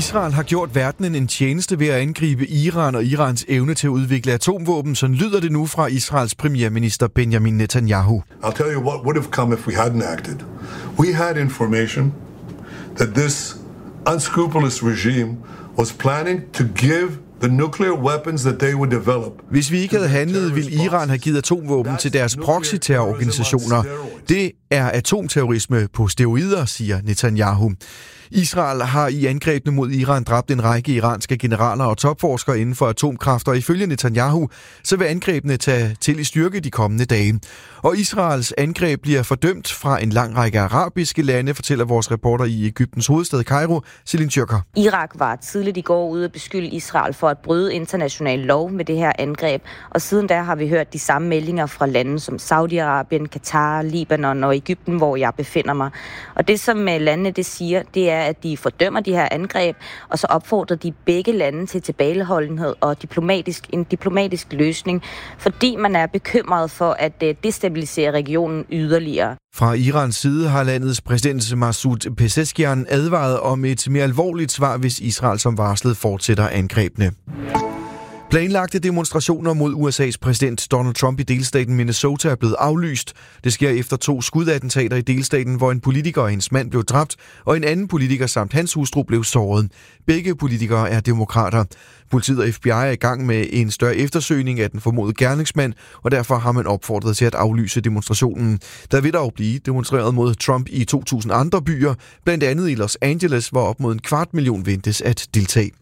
Israel har gjort verdenen en tjeneste ved at angribe Iran og Irans evne til at udvikle atomvåben. Sådan lyder det nu fra Israels premierminister Benjamin Netanyahu. I'll tell you what would have come if we hadn't acted. We had information that this unscrupulous regime was planning to give the nuclear weapons that they would develop. Hvis vi ikke havde handlet, ville Iran have givet atomvåben til deres proxy-terrororganisationer. Det er atomterrorisme på steroider, siger Netanyahu. Israel har i angrebene mod Iran dræbt en række iranske generaler og topforskere inden for atomkraft, og ifølge Netanyahu så vil angrebene tage til i styrke de kommende dage. Og Israels angreb bliver fordømt fra en lang række arabiske lande, fortæller vores reporter i Egyptens hovedstad Kairo, Celine Tjørker. Irak var tidligt i går ude at beskylde Israel for at bryde international lov med det her angreb, og siden da har vi hørt de samme meldinger fra lande som Saudi-Arabien, Katar, Libanon og Egypten, hvor jeg befinder mig. Og det som landene det siger, det er, at de fordømmer de her angreb, og så opfordrer de begge lande til tilbageholdenhed og en diplomatisk løsning, fordi man er bekymret for at destabilisere regionen yderligere. Fra Irans side har landets præsident Masoud Pezeshkian advaret om et mere alvorligt svar, hvis Israel som varslet fortsætter angrebene. Planlagte demonstrationer mod USA's præsident Donald Trump i delstaten Minnesota er blevet aflyst. Det sker efter 2 skudattentater i delstaten, hvor en politiker og hendes mand blev dræbt, og en anden politiker samt hans hustru blev såret. Begge politikere er demokrater. Politiet og FBI er i gang med en større eftersøgning af den formodede gerningsmand, og derfor har man opfordret til at aflyse demonstrationen. Der vil dog blive demonstreret mod Trump i 2.000 andre byer, blandt andet i Los Angeles, hvor op mod 250.000 ventes at deltage.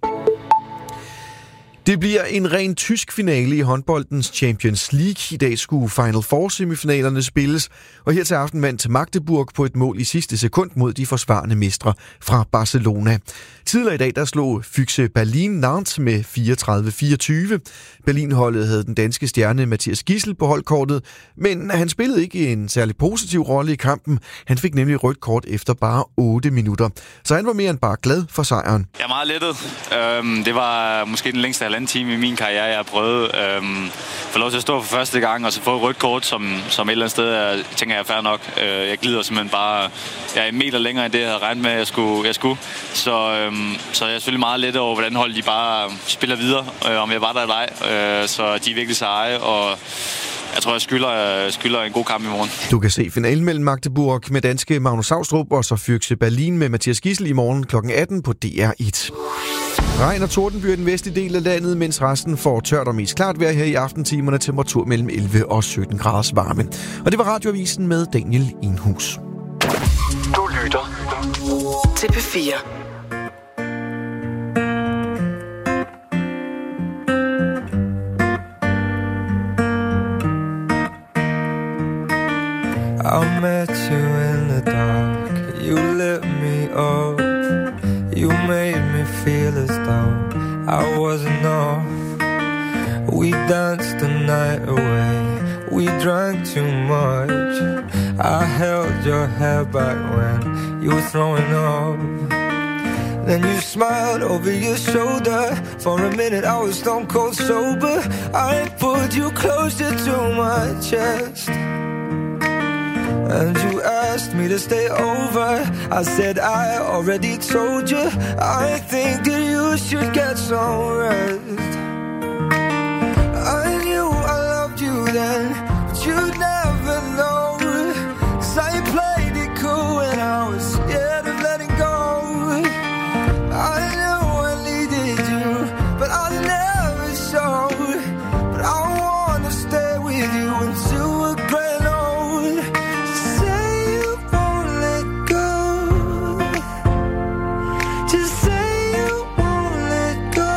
Det bliver en ren tysk finale i håndboldens Champions League. I dag skulle Final Four-semifinalerne spilles, og her til aften vandt Magdeburg på et mål i sidste sekund mod de forsvarende mestre fra Barcelona. Tidligere i dag der slog Füchse Berlin Nantes med 34-24. Berlin-holdet havde den danske stjerne Mathias Gidsel på holdkortet, men han spillede ikke en særlig positiv rolle i kampen. Han fik nemlig rødt kort efter bare 8 minutter, så han var mere end bare glad for sejren. Jeg er meget lettet. Det var måske den længste halvanden time i min karriere, jeg har prøvet. Få lov til at stå for første gang, og så få et rødt kort, som et eller andet sted, tænker jeg er fair nok. Jeg glider simpelthen bare... Jeg er 1 meter længere, end det, jeg havde regnet med, at jeg skulle. Så jeg er selvfølgelig meget let over, hvordan holdet de bare spiller videre, om jeg var der eller ej. Så de er virkelig seje, og jeg tror, jeg skylder en god kamp i morgen. Du kan se finalen mellem Magdeburg med danske Magnus Saustrup og så Füchse Berlin med Mathias Gidsel i morgen kl. 18 på DR1. Regn og tordenbyr i den vestlige del af landet, mens resten får tørt og mest klart vejr her i aftentimerne. Temperatur mellem 11 og 17 graders varme. Og det var Radioavisen med Daniel Enhus. Du lytter til P4. I met you in the dark, you lit me up, you made me feel as though I wasn't off. We danced the night away, we drank too much. I held your hair back when you were throwing up. Then you smiled over your shoulder. For a minute I was stone cold sober. I pulled you closer to my chest, and you asked me to stay over. I said I already told you. I think that you should get some rest. I knew I loved you then, but you'd never know. 'Cause I played it cool and I was scared of letting go. I know I needed you, but I never showed. But I wanna stay with you until we're grand old. Say you won't let go. Just say you won't let go.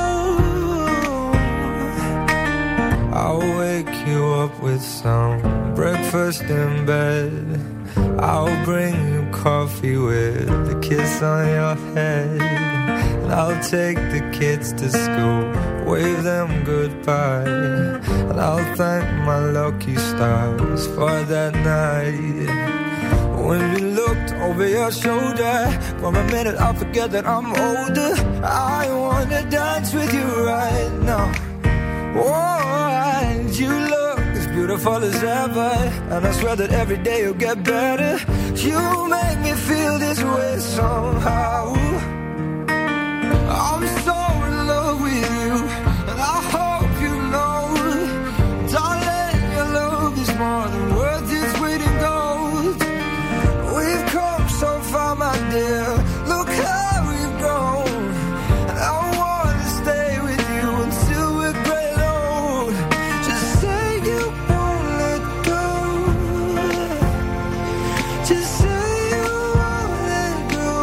I'll wake you up with some breakfast in bed. I'll bring you coffee with a kiss on your head. And I'll take the kids to school, wave them goodbye. And I'll thank my lucky stars for that night. When we looked over your shoulder, for a minute I forget that I'm older. I wanna dance with you right now. Oh, and you look as beautiful as ever, and I swear that every day you'll get better. You make me feel this way somehow. I'm so in love with you, and I hope you know, darling, your love is more than worth its weight in gold. We've come so far, my dear, look how we've grown, and I want to stay with you until we're great old. Just say you won't let go, just say you won't let go.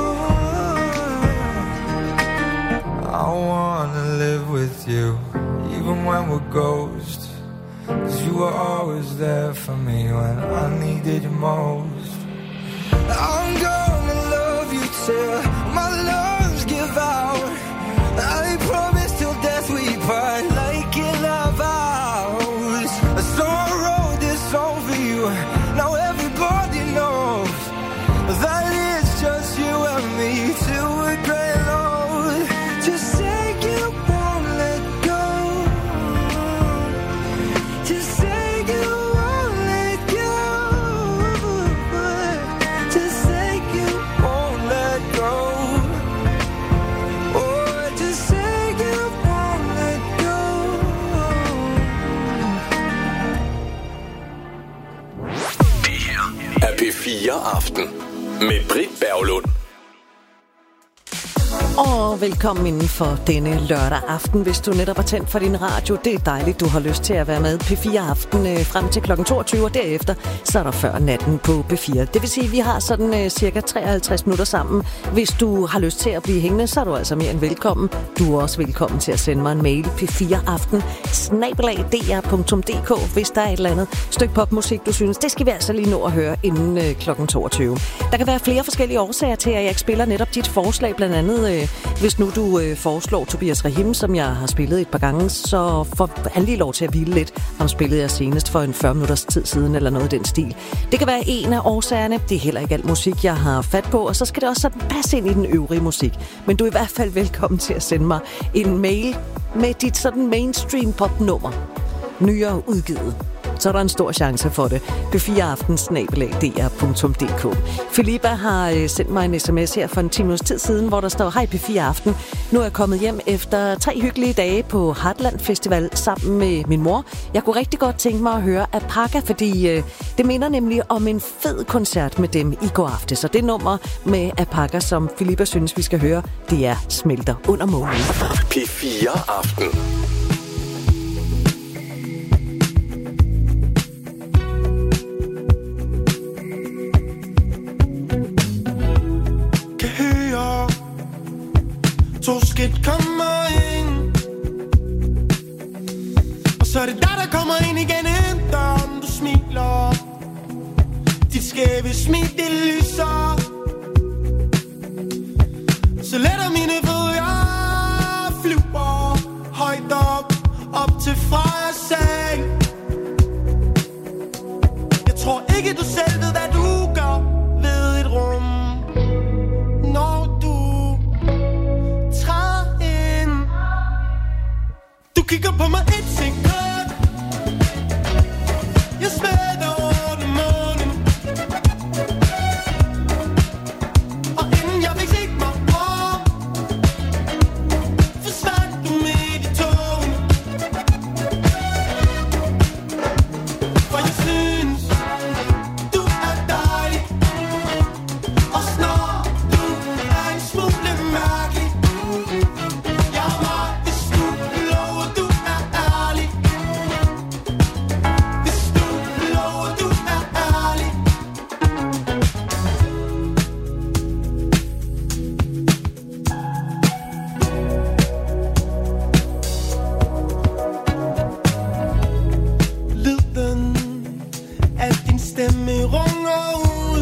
I wanna live with you, even when we're ghosts, 'cause you were always there for me when I needed you most. I'm gonna love you till my lungs give out. I promise till death we part, like in our vows. So I wrote this song for you, now everybody knows that it's just you and me till we're great old. Just say you won't let go, just say you won't let go, just say you won't let go. Oh, just say you won't let go. Det her er P4 Aften med Britt Berglund. Og velkommen inden for denne lørdag aften, hvis du netop har tændt for din radio. Det er dejligt, du har lyst til at være med P4 Aften frem til kl. 22, og derefter så er der før natten på P4. Det vil sige, at vi har sådan cirka 53 minutter sammen. Hvis du har lyst til at blive hængende, så er du altså mere end velkommen. Du er også velkommen til at sende mig en mail, p4aften@dr.dk, hvis der er et eller andet stykke popmusik, du synes, det skal vi altså lige nå at høre inden kl. 22. Der kan være flere forskellige årsager til, at jeg ikke spiller netop dit forslag, blandt andet hvis nu du foreslår Tobias Rahim, som jeg har spillet et par gange, så får han lige lov til at hvile lidt. Ham spillede jeg senest for en 40 minutters tid siden, eller noget i den stil. Det kan være en af årsagerne. Det er heller ikke alt musik, jeg har fat på, og så skal det også sådan passe ind i den øvrige musik. Men du er i hvert fald velkommen til at sende mig en mail med dit sådan mainstream popnummer. Nyere udgivet. Så er der en stor chance for det. p4aften@dr.dk. Filippa har sendt mig en sms her for en 10 minutters tid siden, hvor der står: Hej P4 Aften. Nu er jeg kommet hjem efter 3 hyggelige dage på Heartland Festival sammen med min mor. Jeg kunne rigtig godt tænke mig at høre Apaka, fordi det minder nemlig om en fed koncert med dem i går aftes. Så det nummer med Apaka, som Filippa synes, vi skal høre, det er Smelter under månen. P4 Aften. To skridt kommer ind, og så er det dig, der kommer ind igen ind døren. Du smiler, dit skæve smil, det lyser. Så letter mine fødder, flyver højt op til Frejas seng. Jeg tror ikke, du selv ved, hvad du gør ved et rum, når du kigger på mig et sekund. Jeg smelter under månen, og inden jeg fik set mig om, forsvandt du midt i togen. For jeg synes, du er dejlig, også når du er en smule mærkelig. Jeg er meget, hvis du lover, du er ærlig. Hvis du lover, du er ærlig. Lyden af din stemme runger ud.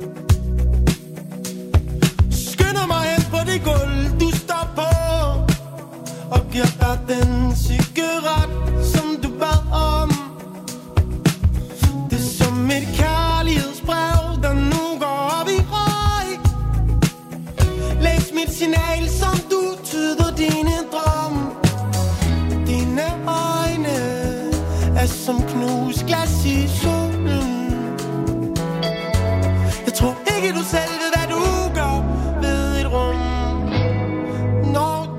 Skynder mig hen på det gulv, du står på, og giver dig den cigaret, som du bad om. Det er som et kærlighedsbrev, der nu går op i røg. Læs mit signal, som du tyder dine drøm. Dine øjne er som knust glas i solen. Jeg tror ikke, du selv ved, hvad du gør ved et rum, når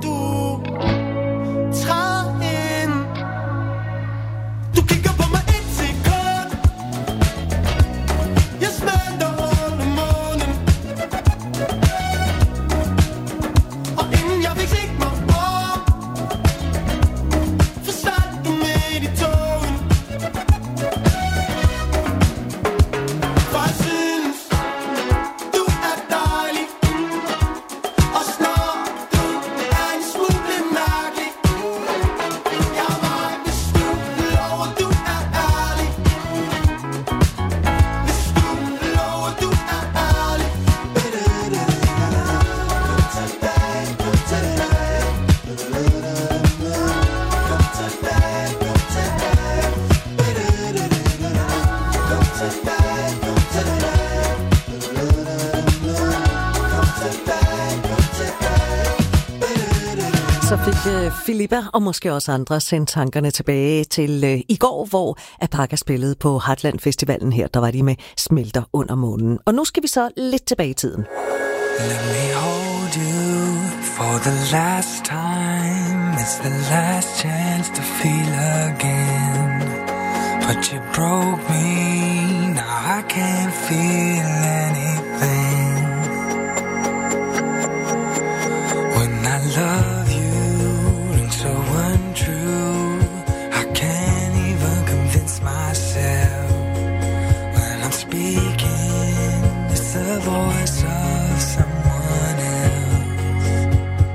Så fik Filippa og måske også andre sendt tankerne tilbage til i går, hvor Apaka spillede på Heartland Festivalen her. Der var de med Smelter under månen. Og nu skal vi så lidt tilbage i tiden. Let me hold you for the last time. It's the last chance to feel again. But you broke me, now I can't feel anything. When I love you and so untrue, I can't even convince myself. When I'm speaking, it's the voice of someone else.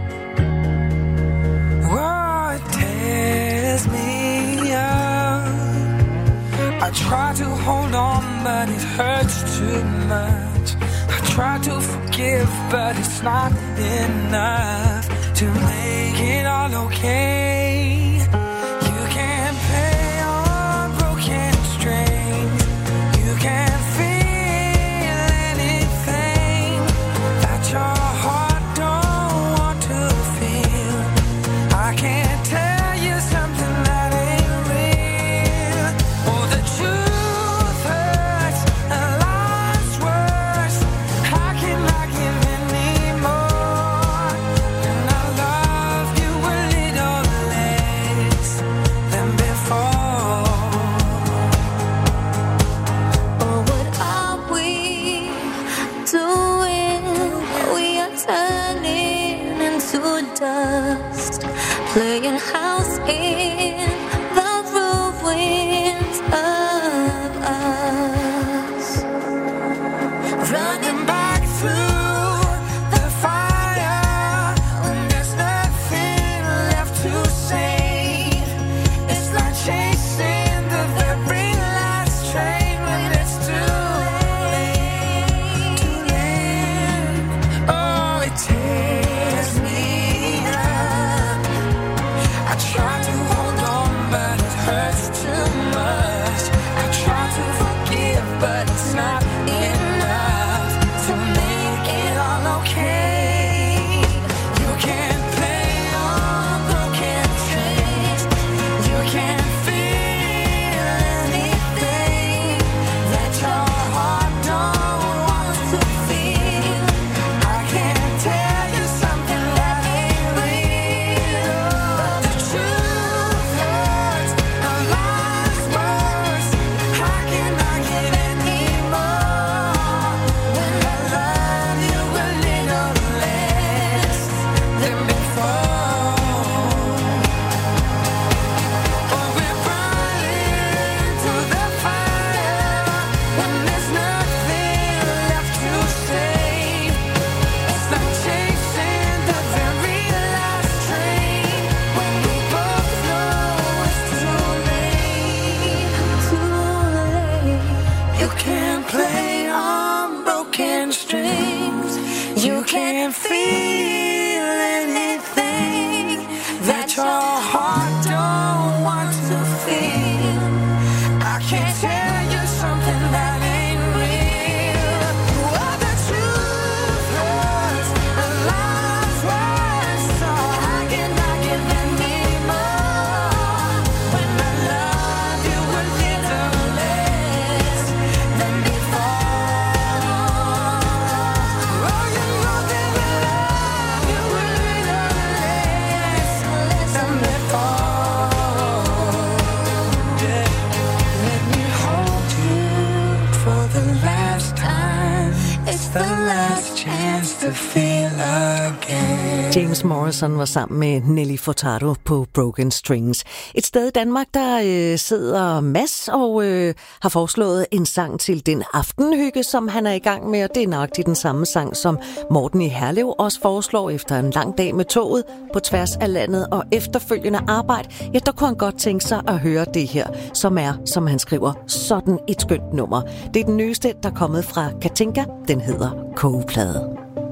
Oh, it tears me up. I try to hold on, but it hurts too much. I try to forgive, but it's not enough to make it all okay. You can't play on broken strings. You can't feel anything that your heart don't want to feel. I can't tell you something that ain't real. Oh, the truth hurts and life's worse. How can I give anymore? And I love you a little less than before. Oh, what are we doing? We are turning into dust, playing house in the ruins of us. Running back through the fire when there's nothing left to save. It's like chasing the very last train when it's too late. Too late. Oh, it tears me up. I try to hold on, but it hurts too much. I try to forgive, but it's not enough to make it all okay. You can't play on broken strings. You can't feel anything that your heart don't want to feel. I can't tell you something that ain't real. But the truth hurts and life's worse. How can I give anymore when I love you a little less than before? Oh, we're running through the fire when there's nothing left to save. It's like chasing the very last train when we both know it's too late. Too late. You can't play on broken strings. You can't feel anything that your heart don't want to feel. I can't tell you something that ain't real. Oh, the truth hurts and life's worse. So how can I give anymore when I love you a little less than before? Oh, you know that I love you a little less than before. Yeah. Let me hold you for the last time. It's the last chance to feel again. James Morrison var sammen med Nelly Furtado på Broken Strings. Et sted i Danmark, der sidder Mads og har foreslået en sang til den aftenhygge, som han er i gang med. Og det er nøjagtigt den samme sang, som Morten i Herlev også foreslår efter en lang dag med toget på tværs af landet og efterfølgende arbejde. Ja, der kunne han godt tænke sig at høre det her, som er, som han skriver, sådan et skønt nummer. Det er den nyeste, der er kommet fra Katinka. Den hedder Kogeplade.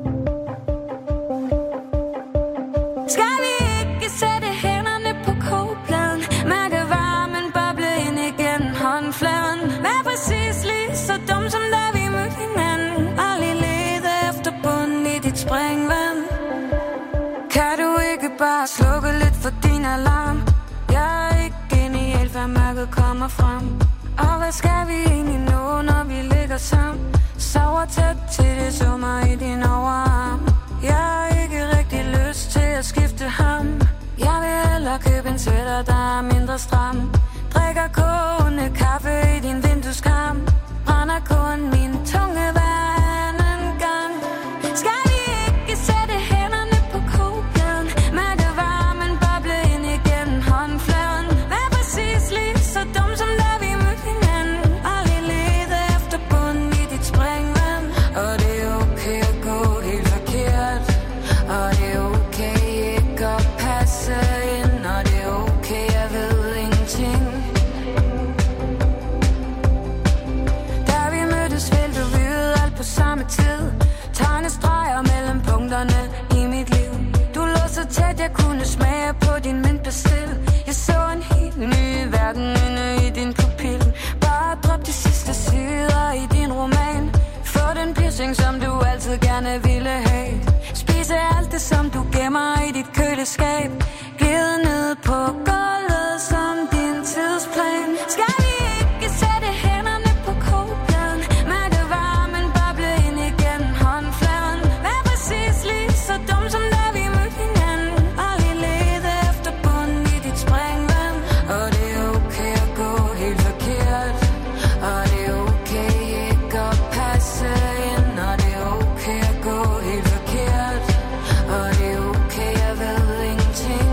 Skal vi ikke sætte hænderne på kogepladen? Mærke varmen boble ind igennem håndfladen. Vær præcis lige så dum som da vi mødte hinanden. Og lige lede efter bunden i dit springvand. Kan du ikke ikke bare slukke lidt for din alarm? Jeg er ikke genial, før mørket kommer frem. Og hvad skal vi egentlig nå, når vi ligger sammen? Sover tæt til det summer i din overarm. Jeg har ikke rigtig lyst til at skifte ham. Jeg vil hellere købe en sweater, der er mindre stram. Drikker kogende kaffe i din vindueskarm. Brænder kun min tunge hver anden gang. Skal vi ikke sætte hænderne på kogepladen? Mærke varmen boble ind igennem håndfladen. Vær præcis lige så dum som da vi mødte hinanden. Aldrig lede efter bunden i dit springvand. Og det er okay at gå helt forkert. Og det er okay ikke at passe ind. Og det er okay, jeg ved ingenting. Da vi mødtes, ville du vide alt på samme tid. Tegne streger mellem punkterne i mit liv. Du lå så tæt, jeg kunne smage på din mintpastil. Jeg så en helt ny verden inde i din pupil. Bare drop de sidste sider i din roman. Få den piercing, som du altid gerne ville have. Spise alt det, som du gemmer i dit køleskab. Glide ned på gulvet som din tidsplan. Skal vi ikke sætte hænderne på kogepladen? Mærke varmen boble ind igennem håndfladen. Vær præcis lige så dum som da vi mødte hinanden. Aldrig lede efter bunden i dit springvand. Og det er okay at gå helt forkert. Og det er okay ikke at passe ind. Og det er okay at gå helt forkert. Og det er okay, jeg ved ingenting.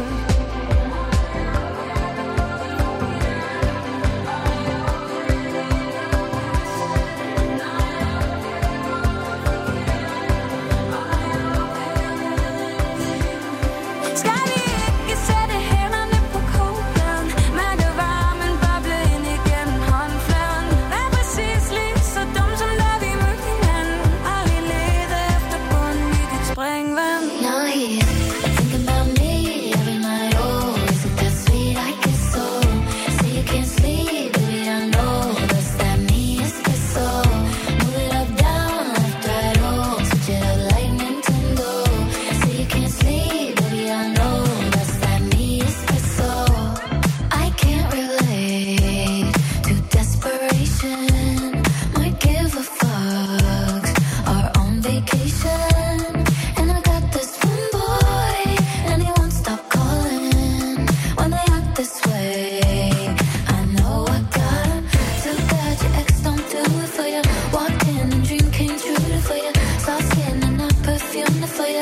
Skal vi ikke sætte hænderne på kogepladen? Mærke varmen boble ind igennem håndfladen. Vær præcis lige så dum som da vi mødte hinanden. Aldrig lede efter bunden i dit springvand. Now he's thinking about me every night. Oh, is it that sweet? I guess so. Say you can't sleep, baby, I know that's that me espresso. Move it up, down, left, right, oh, switch it up like Nintendo. Say you can't sleep, baby, I know that's that me espresso. I can't relate to desperation. Might give a fuck. Are on vacation. And I got this one boy, and he won't stop calling when they act this way. I know I got him. Too bad your ex don't do it for you. Walked in and dream came true for you. Soft skin and not perfume for you.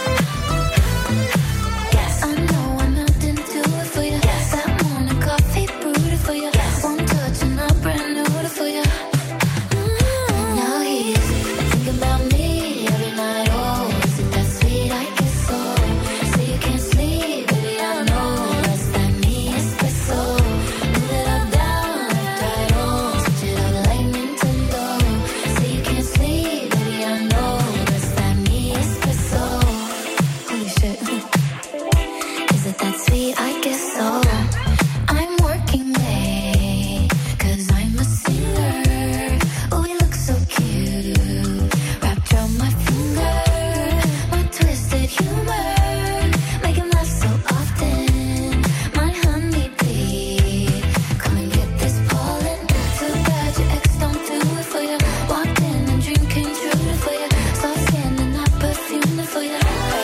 Yes, I know I'm melting to it for you. Yes, that morning coffee brewed for you. Yes, one touch and I'm brand new for you. Now he's thinking about me every night. Oh, is it that sweet? I guess so. Say you can't sleep, baby, I know that's that me espresso. Move it up, down, left, right, oh, switch it up like Nintendo. Say you can't sleep, baby, I know that's that me espresso. Holy shit. Is it that sweet? I guess so. I'm working late, 'cause I'm a singer. Oh, you look so cute, wrapped around my finger. My twisted humor, make him laugh so often. My honeybee, come and get this pollen. Too bad your ex don't do it for you. Walked in and dream came true for you. Soft skin and not perfume for you.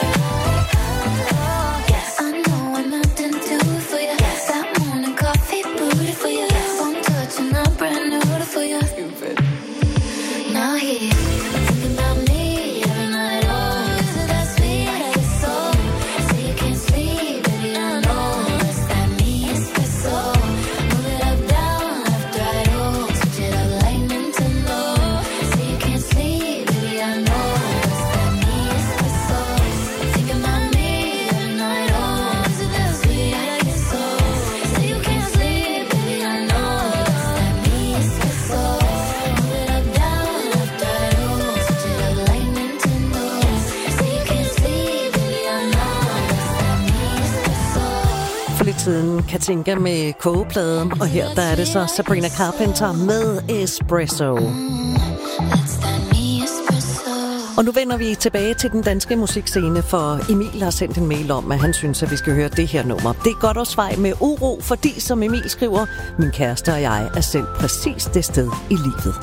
Yes, I know I'm melting to it for you. Yes, that morning coffee brewed for you. Yes, one touch and I'm brand new for you. Now he's thinking about me every night. Oh, is it that sweet? I guess so. Say you can't sleep, baby, I know that's that me espresso. Move it up, down, left, right, oh, switch it up like Nintendo. Say you can't sleep, baby, I know that's that me espresso. Thinking about me every night. Oh, is it that sweet? I guess so. Say you can't sleep, baby, I know that's that me espresso. Move it up, down, left, right, oh, switch it up like Nintendo. Say you can't sleep, baby, I know that's that me espresso. For lidt siden Katinka med kogepladen, og her der er det så Sabrina Carpenter med Espresso. That's that me espresso. Og nu vender vi tilbage til den danske musikscene, for Emil har sendt en mail om, at han synes, at vi skal høre det her nummer. Det er Godt og Svej med Uro, fordi, som Emil skriver, min kæreste og jeg er selv præcis det sted i livet.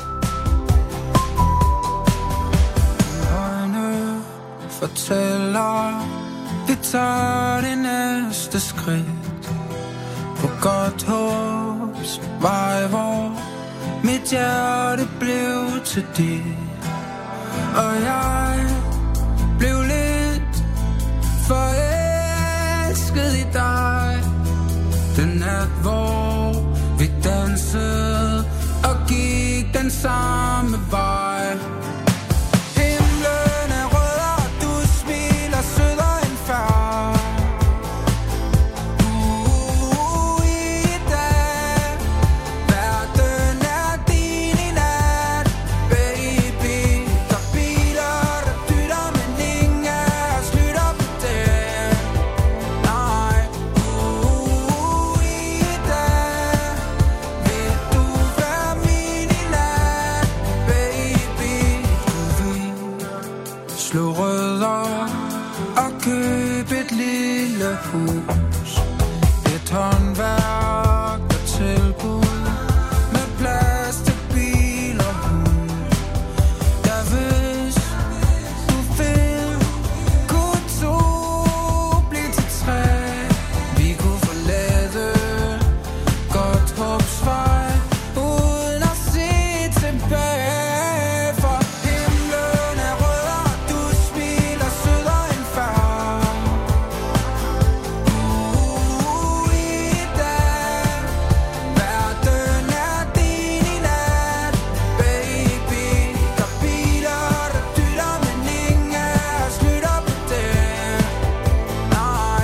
Øjne fortæller, vi tager det næste skridt på godt håbs vej, hvor mit hjerte blev til dit. Og jeg blev lidt forelsket i dig. Den nat, hvor vi dansede og gik den samme vej. Himlen er rød, og du smiler sødere end før. I dag, verden er din i nat, baby. Der biler, der dytter, men ingen af os lytter på det. Nej, i dag, vil du være min i nat, baby. Du vil slå rødder og købe et lille hus, et håndværk og tilbud med plads til bil og hund. Der hvis du vil, kunne to blive til tre. Vi kunne forlade godt håbsvej uden at se tilbage. For himlen er rød, og du smiler sødere end før. I dag, verden er din i nat, baby. Der biler, der dytter, men ingen af os lytter på det. Nej,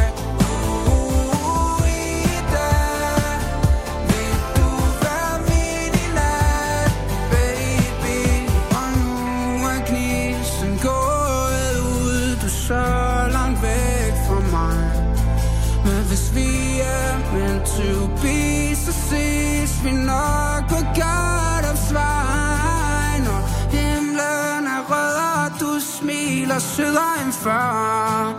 i dag, vil du være min i nat, baby. Og nu er knisen gået ud, du er så langt væk fra mig. Men hvis vi er meant to be, så ses vi nok på godt opsvej. Når himlen er rød, og du smiler sødere end før.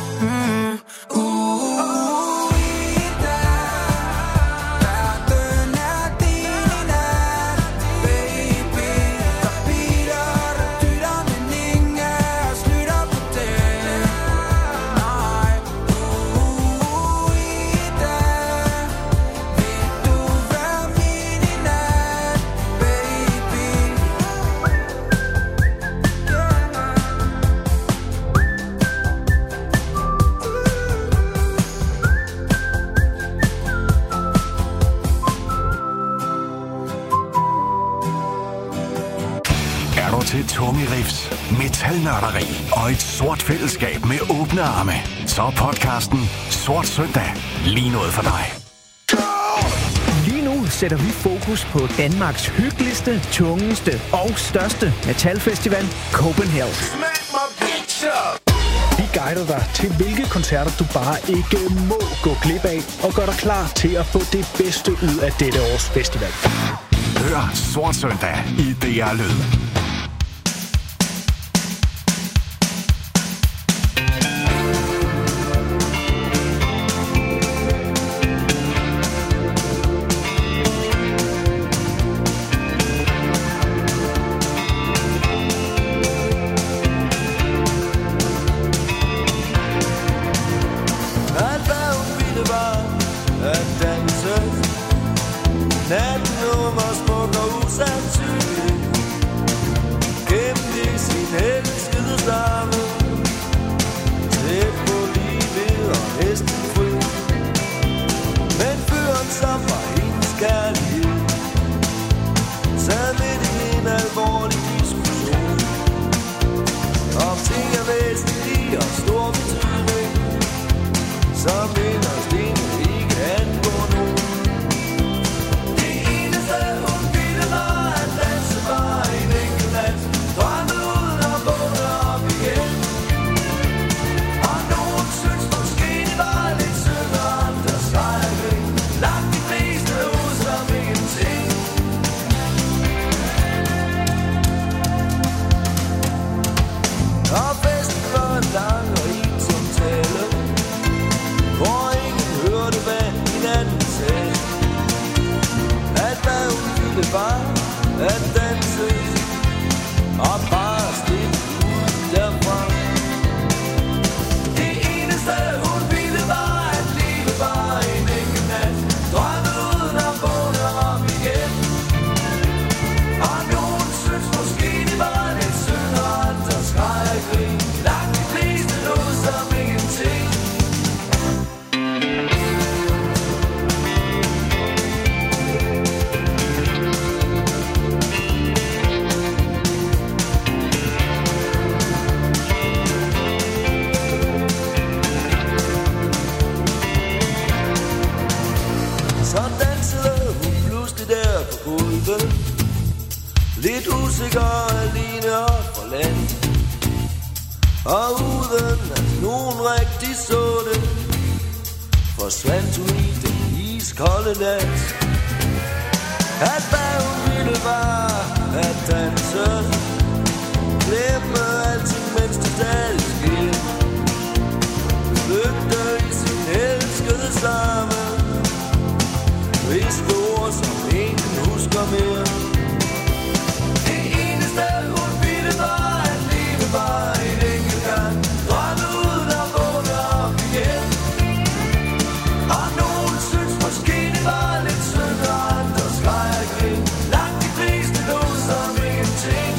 I dag, verden er din i nat, baby. Der biler, der dytter, men ingen af os lytter på det. Nej, i dag, vil du være min i nat, baby. Er du til tunge riffs, metalnørderi og et sort fællesskab med åbne arme, så er podcasten Sort Søndag lige noget for dig. Lige nu sætter vi fokus på Danmarks hyggeligste, tungeste og største metalfestival, Copenhagen. Vi guider dig til, hvilke koncerter du bare ikke må gå glip af, og gør dig klar til at få det bedste ud af dette års festival. Hør Sort Søndag i DR Lyd. Alt hvad hun ville var at danse. Natten var smuk og usandsynlig. Gemte i sin elskede stamme. Tæt på livet og næsten fri. Men fyren som var hendes kærlighed sad midt i en alvorlig diskussion om ting er væsentlige og stor betydning, som inderst inde ikke angår nogen. Det eneste hun ville var at danse bare en enkelt nat, drømme uden at vågne op igen. Og nogen synes måske det var lidt sødt, og andre skreg. Langt de fleste ud som ingenting. ude. Lidt usikker, alene og forladt. Og uden at nogen rigtig så det, forsvandt hun i den iskolde nat. At hvad hun ville var at danse, glemme alting, mens det stadig sker. Flygte i sin elskede samme, viske ord, som ingen husker mere. Det eneste hun ville var at leve bare en enkelt gang, drømme uden at vågne op igen. Og nogen synes måske det var lidt synd, og andre skreg og grin. Langt de fleste lå som ingenting.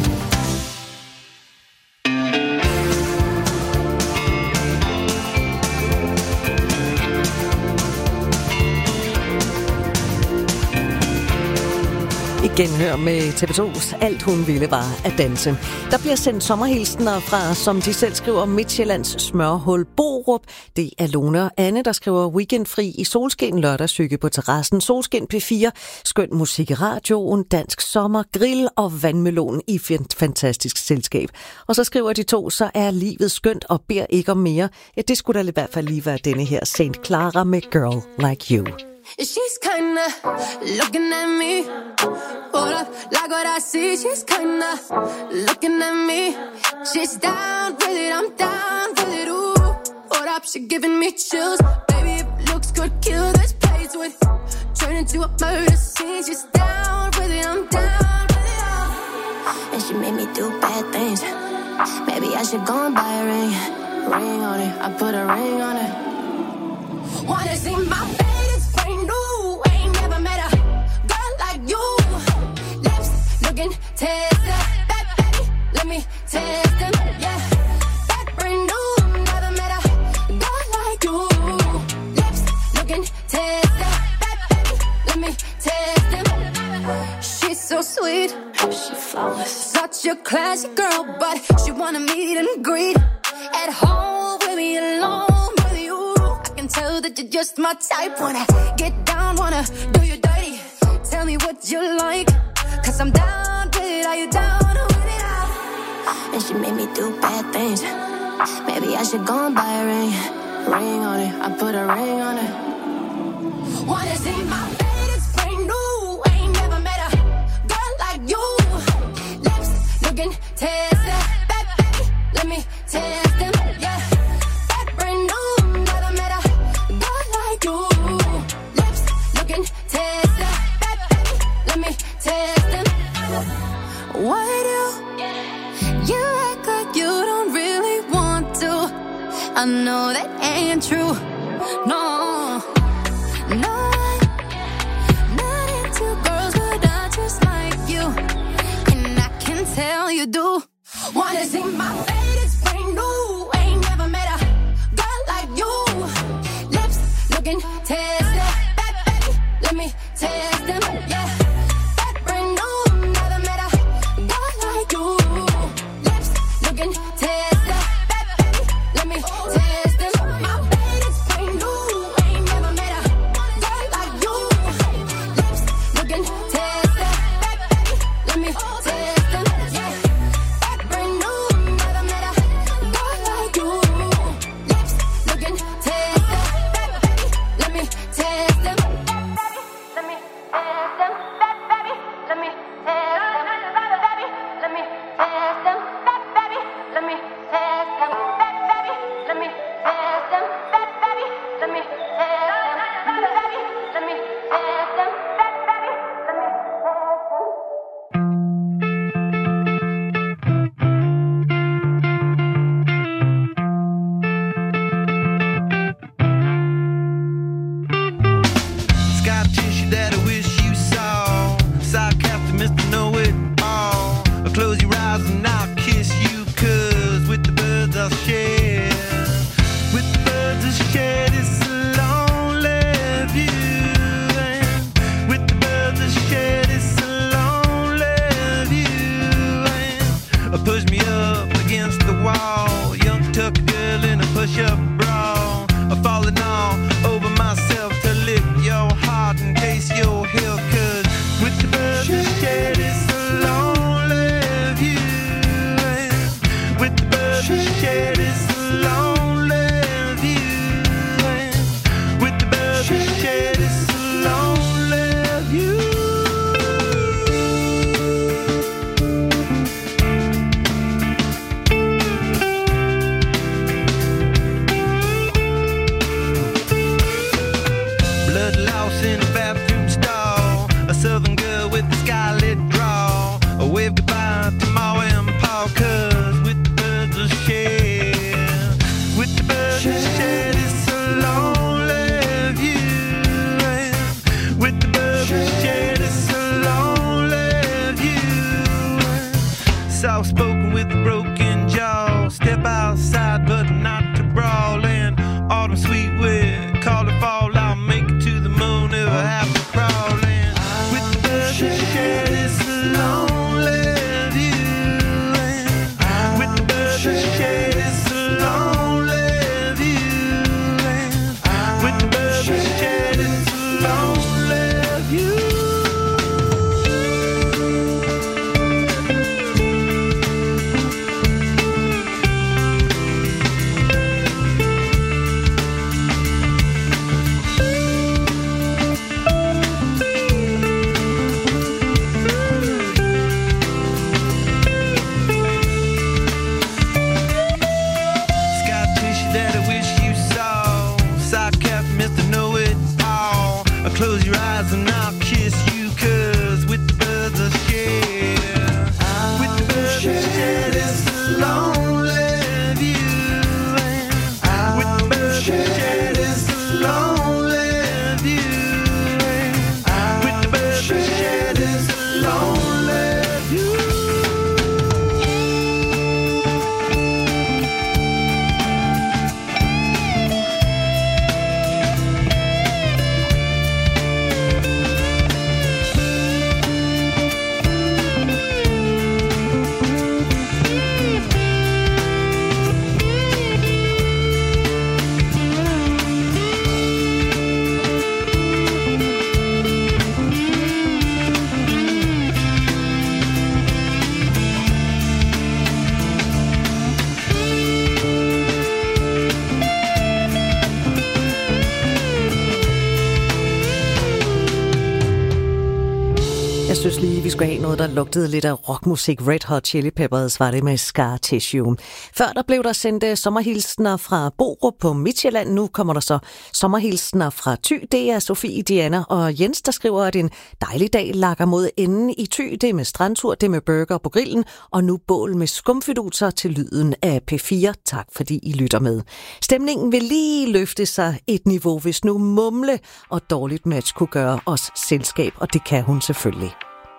Genhør med TV2's Alt hun ville var at danse. Der bliver sendt sommerhilsener fra, som de selv skriver, Midtjyllands smørhul Borup. Det er Lone og Anne, der skriver weekendfri i solskin, lørdagshygge på terrassen, solskin P4, skøn musik i radioen, dansk sommer, grill og vandmelon i fantastisk selskab. Og så skriver de to, så er livet skønt og beder ikke om mere. Ja, det skulle da i hvert fald lige være denne her St. Clara med Girl Like You. She's kinda looking at me. Hold up, like what I see. She's kinda looking at me. She's down with it, I'm down with it. Ooh, hold up, she giving me chills. Baby, if looks could kill this place would turn into a murder scene. She's down with it, I'm down with it all. And she made me do bad things. Maybe I should go and buy a ring. Ring on it, I put a ring on it. Wanna see my face brand new. Ain't never met a girl like you. Lips looking tasty, baby, let me taste them, yeah. That brand new, never met a girl like you. Lips looking tasty, baby, let me taste them. She's so sweet, she flawless, such a classy girl, but she wanna meet and greet at home with me alone. Tell that you're just my type. Wanna get down, wanna do you dirty. Tell me what you like, cause I'm down with it. Are you down with it all? And she made me do bad things. Maybe I should go and buy a ring. Ring on it, I put a ring on it. Wanna see my face, it's brand new. Ain't never met a girl like you. Lips looking tasty, baby, let me taste them, yeah. That brand new. Lips looking tasty, baby, let me taste them. Why do you act like you don't really want to? I know that ain't true, no. No, I'm not into girls but I just like you, and I can tell you do. Wanna see my face, it's brand new. Ain't never met a girl like you. Lips looking tasty, baby, let me taste them, yeah. That brand new, never met a girl like you. Lips looking tasty, baby, let me taste them. My bed is brand new, ain't never met a girl like you. Lips looking tasty, baby, let me taste them, yeah. That brand new, never met a girl like you. Lips looking tasty, baby, let me taste them. Let me taste them, baby, let me taste them, baby, let me taste them, baby, let me taste them, baby, let me taste them, baby, let me taste them, baby, let me taste them, baby, let me Scar tissue that I wish you saw. Sarcastic Mr. Know-It-All. Close your eyes and I'll kiss you, cause with the birds I'll share. With the birds I'll share this lonely view. And with the birds I'll share this lonely view. And push me up against the wall. Young tuck girl in a push-up bra. Falling all over myself to lick your heart in case you're here. Cause with the birds soft-spoken with a broken jaw. Step outside, but not to brawl. And autumn sweet wind, call it fall. I'll make it to the moon if I have to crawl. And with the birds that share this lonely view. And with the birds that share this lonely view. And with the birds that share this lonely view. Close your eyes and I'll kiss you, 'cause with the birds I share, with the birds I share this lonely view, and with the birds I share this lonely view, and with the birds I share this lonely view. Jeg synes lige, vi skulle have noget, der lugtede lidt af rockmusik. Red Hot Chili Peppers var det med Scar Tissue. Før der blev der sendt sommerhilsner fra Borup på Midtjylland. Nu kommer der så sommerhilsner fra Thy. Det er Sofie, Diana og Jens, der skriver, at en dejlig dag lakker mod enden i Thy. Det er med strandtur, det er med burger på grillen, og nu bål med skumfiduser til lyden af P4. Tak fordi I lytter med. Stemningen vil lige løfte sig et niveau, hvis nu Mumle og Dårligt Match kunne gøre os selskab, og det kan hun selvfølgelig.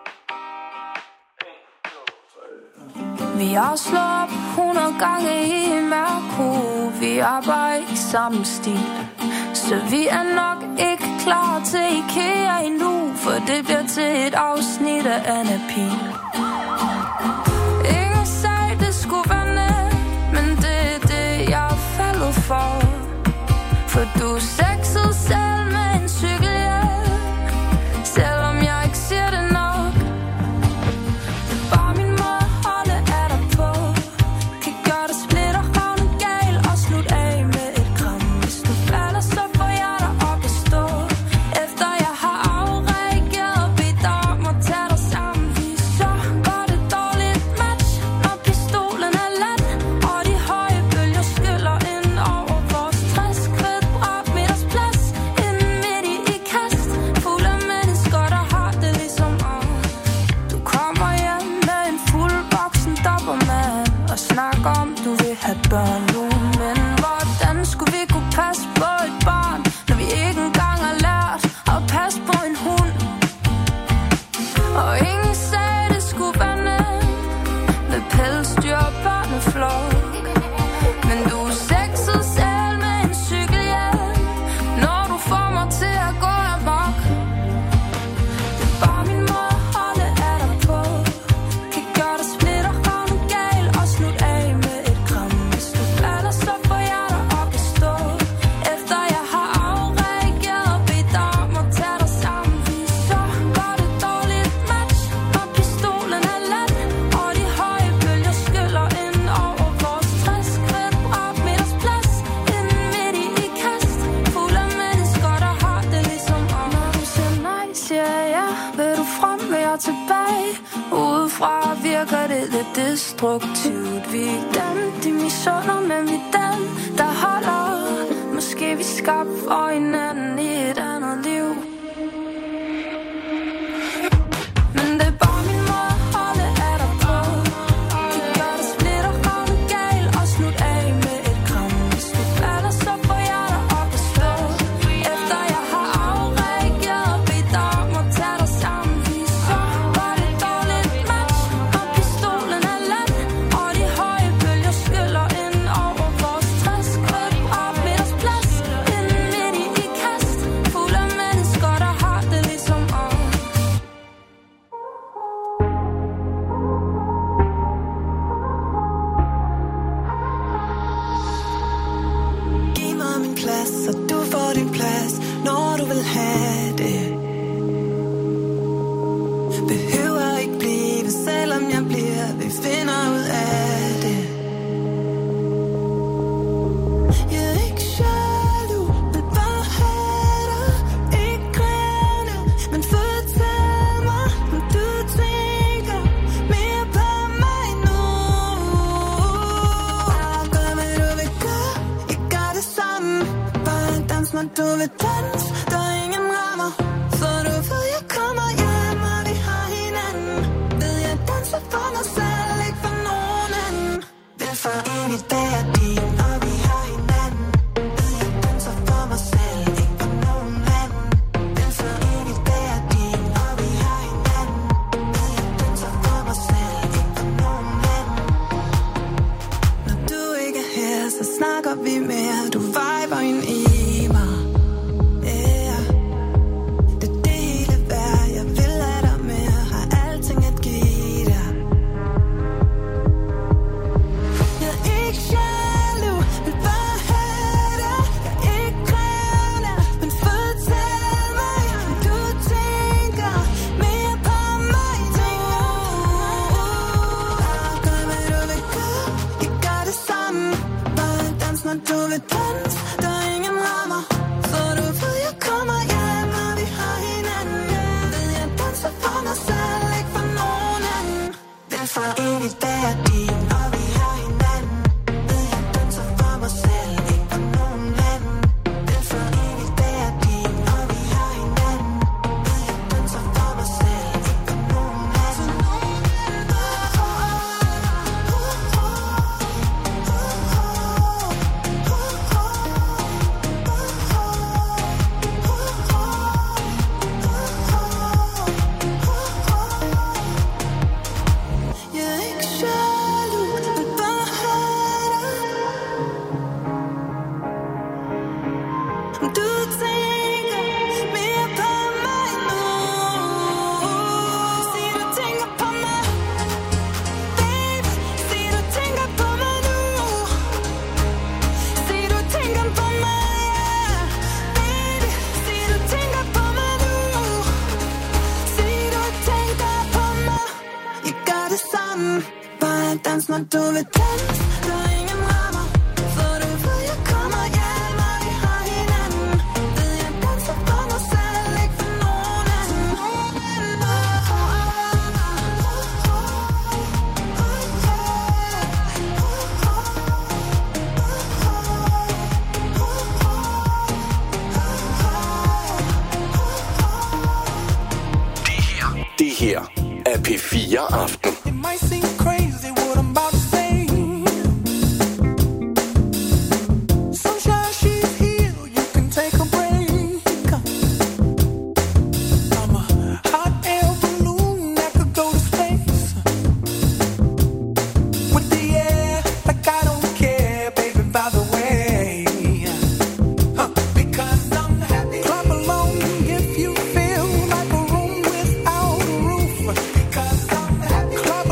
Vi har slået op 100 gange i Mærko. Vi er bare ikke samme stil, så vi er nok ikke klar til IKEA endnu, for det bliver til et afsnit af Anna Pihl. Ingen sagde det skulle være nemt, men det er det jeg er faldet for. For du sexede selv med en cykelhjelm, selvom jeg ikke siger det nok. Børn nu, men hvordan skulle vi kunne passe på et barn, når vi ikke engang har lært at passe på en hund? Og ingen sagde det skulle være nemt med pelsdyr og børneflok, men du er sexet selv med en cykelhjelm, når du får mig til at gå amok. Det er bare min måde at holde af dig på, kan gøre dig splitterhavn gal og slutte af med et kram. Så får jeg dig op at stå, efter jeg har afreageret og bedt dig om at tage dig sammen. Så går det dårligt match, når pistolen er let, og de høje bølger skyller ind over vores 60 kvadratmeters plads. Inden midt i kast, fuld af mennesker, der har det ligesom om. Når du siger nej, siger jeg ja, vil du frem, vil jeg tilbage. Udefra virker det lidt destruktivt. Vi er ikke dem, de misunder, men vi er dem, der holder. Måske vi skabt for hinanden i et andet liv. Men det er bare min måde at holde af dig på, kan gøre dig splitterhavn gal og slutte af med et kram. Hvis du falder, så får jeg dig op at stå, efter jeg har afreageret og bedt dig om at tage dig sammen. Så var det dårligt match, og pistolen er let, vil have det. Behøver ikke blive, selvom jeg bliver. Vi finder ud af det. Jeg er ikke jaloux, vil bare have dig. Ikke krævende, men fortæl mig, om du tænker mere på mig nu. Gør hvad du vil gøre, jeg gør det samme. Bare dans, når du vil dans. Der er ingen rammer, for du ved, jeg kommer hjem, og vi har hinanden. Ved jeg danser for mig selv, ikke for nogen anden. Vil for evigt være din, og vi har hinanden. Ved jeg danser for mig selv, ikke for nogen anden. Vil for evigt være din, og vi har hinanden. Ved jeg danser for mig selv, ikke for nogen anden. Når du ikke er her, så snakker vi mere. Du viber ind i mig. Yeah. Det er det hele værd, jeg vil have dig mere. Har alting at give dig. Jeg er ikke jaloux, vil bare have dig. Jeg er ikke krævende, men fortæl mig, om du tænker mere på mig nu. Gør hvad du vil gøre, jeg gør det samme. Bare dans, når du vil dans. Der er ingen rammer, for du ved, jeg kommer hjem, og vi har hinanden. Ved jeg danser for mig selv, ikke for nogen anden. Vil for evigt være din, og vi har hinanden. Ved jeg danser for mig selv, ikke for nogen anden. Vil for evigt være din, og vi har hinanden. Ved jeg danser for mig selv, ikke for nogen anden. Jeg er ikke jaloux, vil bare have dig. Du tænker mere på mig nu. Sig du tænker på mig, baby. Sig du tænker på mig nu. Sig du tænker på mig, yeah. Baby. Sig du tænker på mig nu. Sig du tænker på mig. Jeg gør det samme. Bare dans, når du vil dans. Der er ingen rammer, for du ved, jeg kommer hjem, og vi har hinanden. Ved jeg danser for mig selv, ikke for nogen anden. Det her er P4 Aften. It might seem crazy what I'm about to say. Sunshine, she's here, you can take a break. I'm a hot air balloon that could go to space. With the air, like I don't care, baby, by the way. Because I'm happy. Clap along if you feel like a room without a roof. Because I'm happy. Clap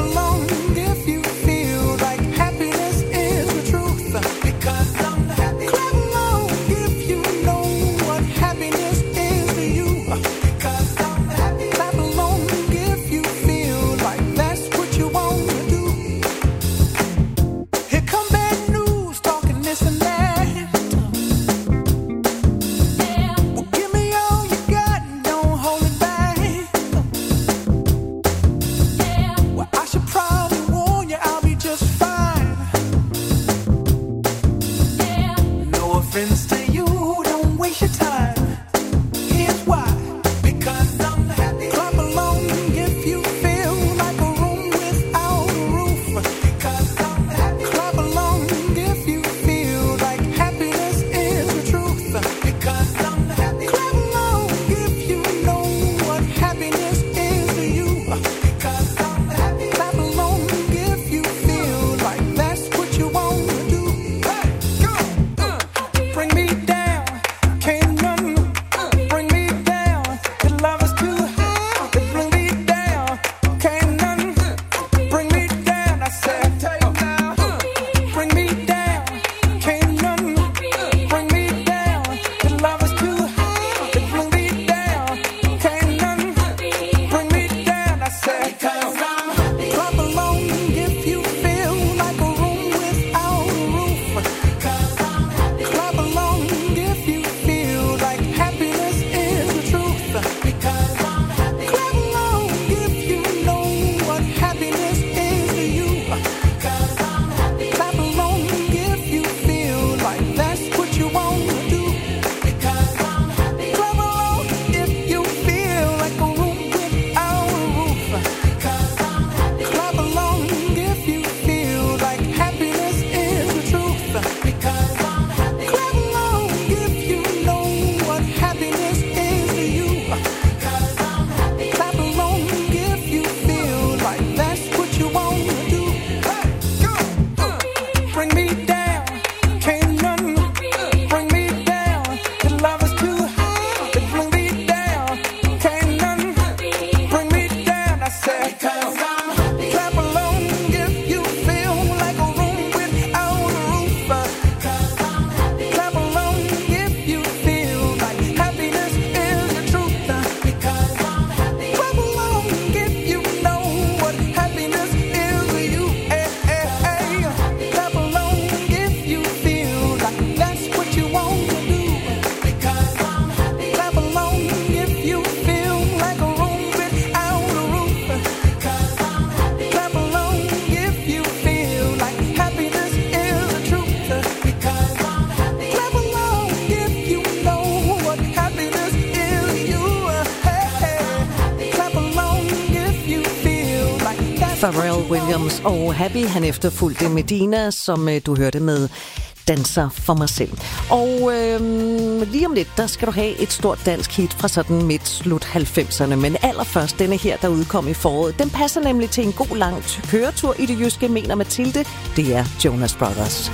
Pharrell Williams og Happy. Han efterfulgte Medina, som du hørte med Danser for mig selv. Og lige om lidt, der skal du have et stort dansk hit fra sådan midt-slut 90'erne. Men allerførst denne her, der udkom i foråret. Den passer nemlig til en god lang køretur i det jyske, mener Mathilde. Det er Jonas Brothers.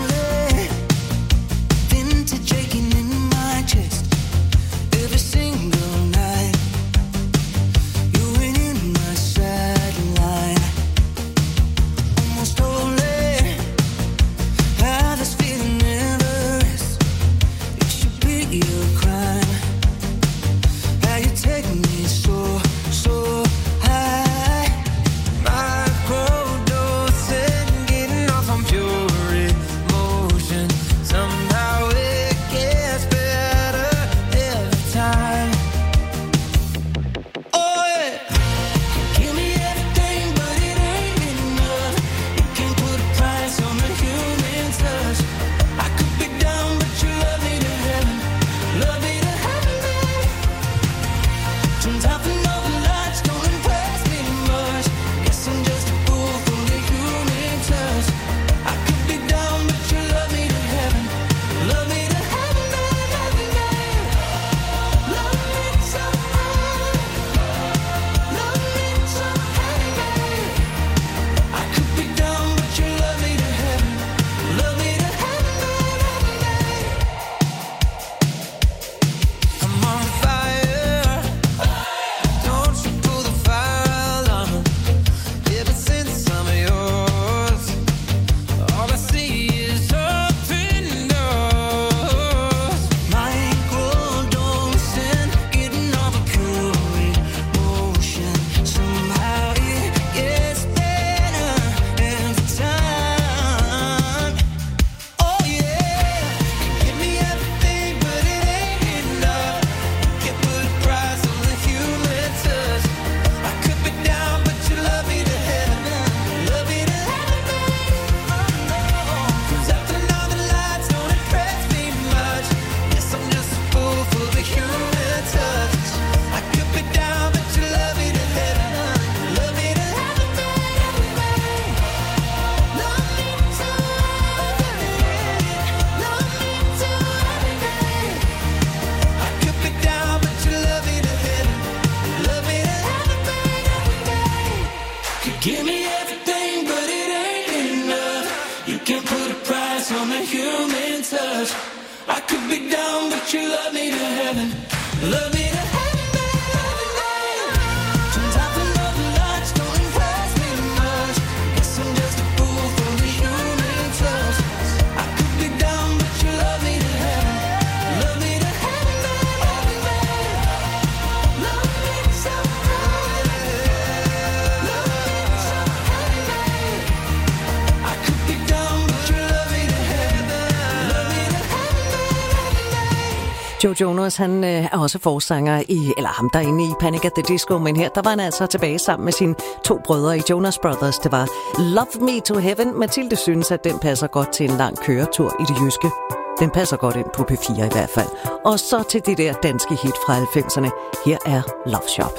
Joe Jonas, han er også forsanger i, eller ham der inde i Panic at the Disco, men her, der var han altså tilbage sammen med sine 2 brødre i Jonas Brothers. Det var Love Me to Heaven. Mathilde synes, at den passer godt til en lang køretur i det jyske. Den passer godt ind på P4 i hvert fald. Og så til det der danske hit fra 90'erne. Her er Love Shop.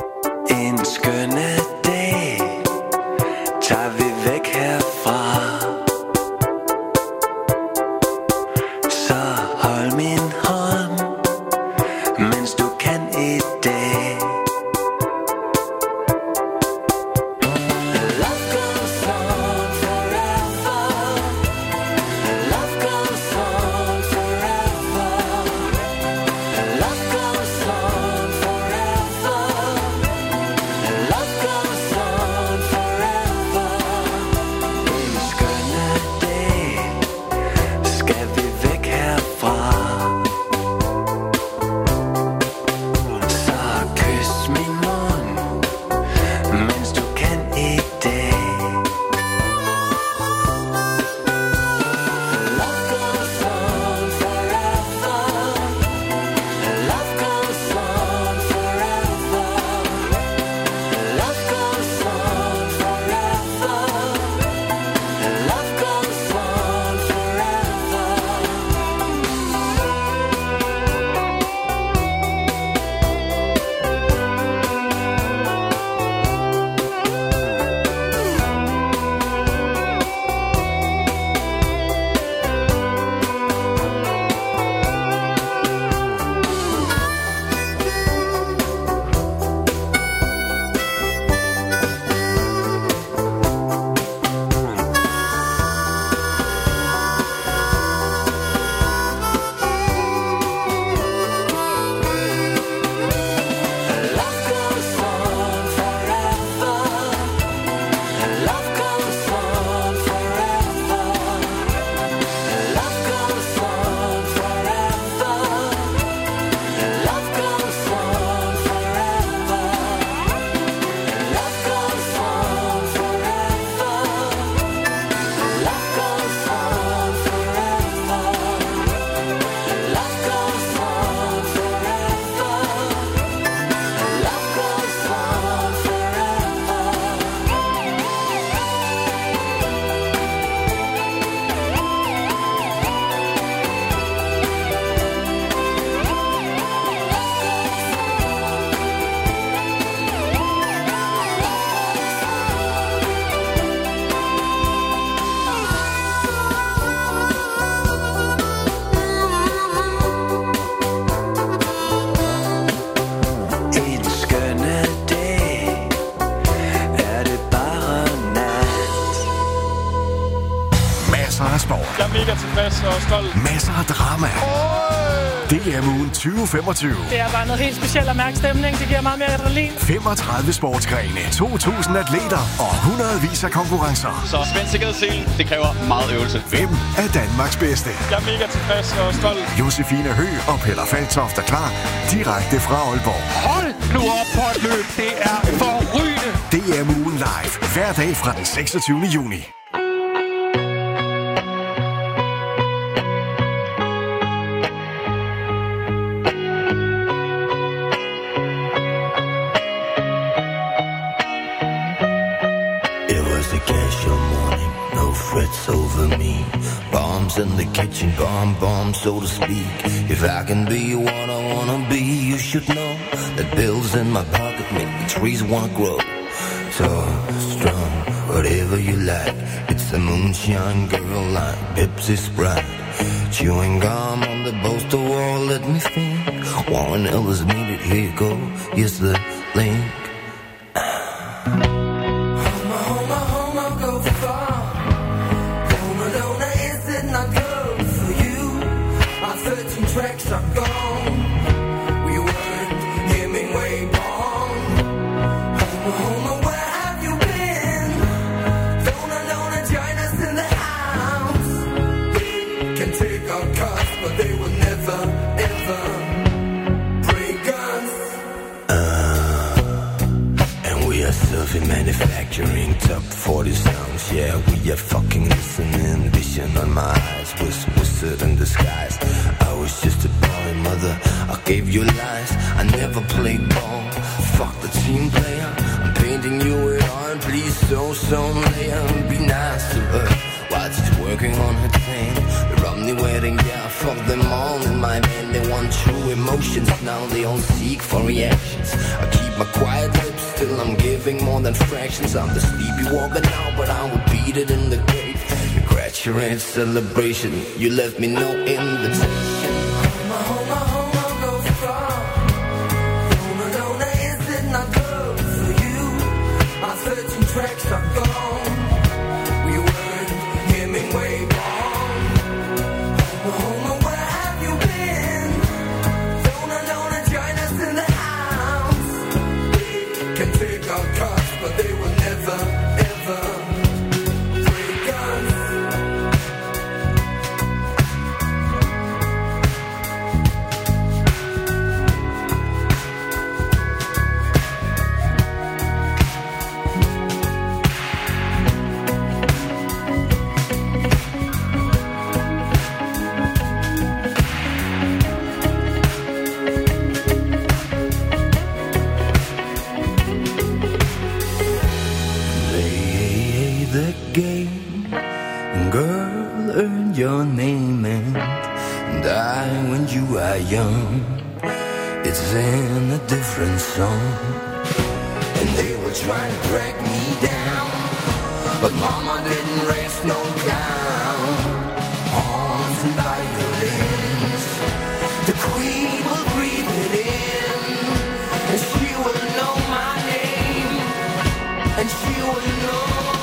En skønne dag tager vi væk herfra. Så hold min hånd, mens du kan i dag. Love goes on forever. Love goes on forever. Love goes on forever. Love goes mega tilfreds og stolt. Masser af drama. DM-ugen 2025. Det er bare noget helt specielt at mærke stemning. Det giver meget mere adrenalin. 35 sportsgrene, 2.000 atleter og hundredvis af konkurrencer. Så spænd sikkerhedsselen, det kræver meget øvelse. Hvem er Danmarks bedste? Jeg er mega tilfreds og stolt. Josefine Hø og Peller Falktoft er klar direkte fra Aalborg. Hold nu op på et løb. Det er forrygende. DM-ugen live. Hver dag fra den 26. juni. Frets over me, bombs in the kitchen, bombs so to speak. If I can be what I wanna be, you should know that bills in my pocket make the trees wanna grow. Tall, strong, whatever you like. It's a moonshine girl like Pepsi Sprite. Chewing gum on the poster wall, let me think. Warren Ellis made it, here you go. Here's the link. Tracks are gone. We weren't Hemingway Bong. Homer, where have you been? Don't join us in the house. They can take our cars, but they will never, ever break us. And we are surfing, manufacturing top 40 sounds. Yeah, we are fucking listening. Vision on my eyes was wizard in disguise. I was just a boy, mother, I gave you lies. I never played ball, fuck the team player. I'm painting you with oil, please so layer. Be nice to her while she's working on her tan. The Romney wedding, yeah, fuck them all. In my man, they want true emotions. Now they all seek for reactions. I keep my quiet lips, still I'm giving more than fractions. I'm the sleepy walker now, but I will beat it in the grave. Graduate celebration, you left me no invitation. Homer, go far. Don't is it not good for you? Our 13 tracks are gone. We weren't Hemingway Bong. Homer, where have you been? Don't join us in the house. They can take our cars, but they will never, ever break us. Your name and die when you are young. It's in a different song. And they will try to drag me down, but mama didn't raise no down. Horns and violins, the queen will breathe it in, and she will know my name, and she will know.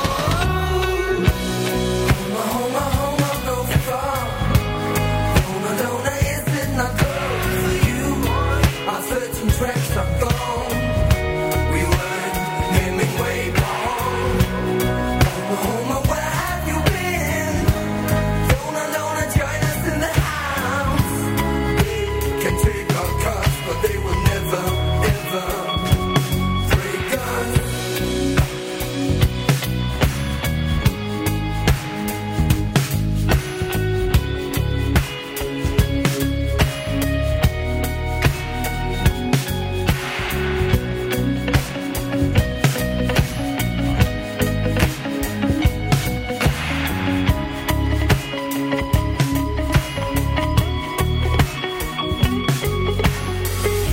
Tracks are gone. We weren't Hemingway Bong. Homer, where have you been? Don't join us in the house.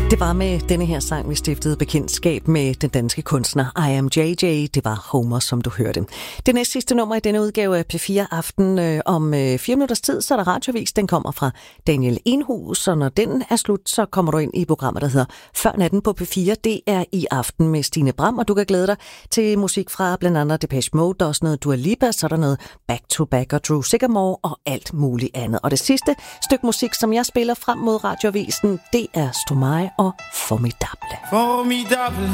Det var med denne her sang, vi stiftede bekendtskab med den danske kunstner I Am JJ. Det var Homer, som du hørte. Det næste sidste nummer i denne udgave af P4 Aften. Om 4 minutters tid, så er der radiovis. Den kommer fra Daniel Enhus, og når den er slut, så kommer du ind i programmet, der hedder Før natten på P4. Det er i aften med Stine Bram, og du kan glæde dig til musik fra blandt andet Depeche Mode. Der er også noget Dua Lipa, så er der noget Back to Back og Drew Sycamore og alt muligt andet. Og det sidste stykke musik, som jeg spiller frem mod radiovisen, det er Stromae og Formidable. Formidable,